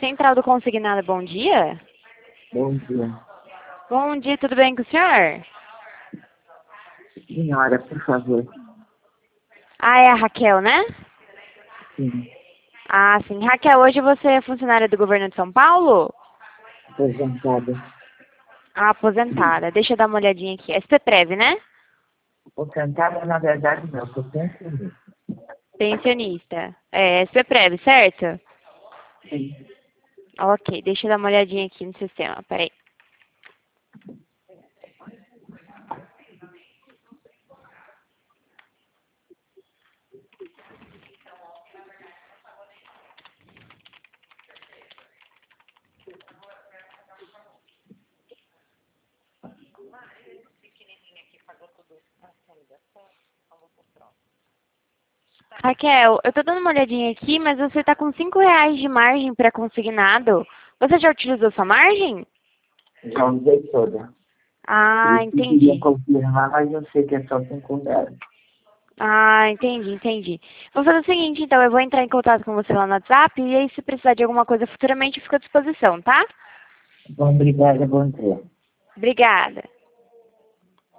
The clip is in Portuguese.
Central do Consignado, bom dia. Bom dia. Bom dia, tudo bem com o senhor? Senhora, por favor. Ah, é a Raquel, né? Sim, Ah, sim. Raquel, hoje você é funcionária do governo de São Paulo? aposentada. Ah, aposentada. Deixa eu dar uma olhadinha aqui. SPPrev, né? Aposentada, na verdade, não, eu penso nisso. Pensionista. É, SPPrev, certo? Sim. Ok, deixa eu dar uma olhadinha aqui no sistema, peraí. Raquel, eu tô dando uma olhadinha aqui, mas você tá com R$ 5 de margem para consignado. Você já utilizou sua margem? Já usei toda. Ah, Eu queria entendi. confirmar, mas eu sei que é só 5 reais. Ah, entendi. Vou fazer o seguinte, então, eu vou entrar em contato com você lá no WhatsApp e aí se precisar de alguma coisa futuramente, eu fico à disposição, tá? Bom, obrigada, bom dia. Obrigada.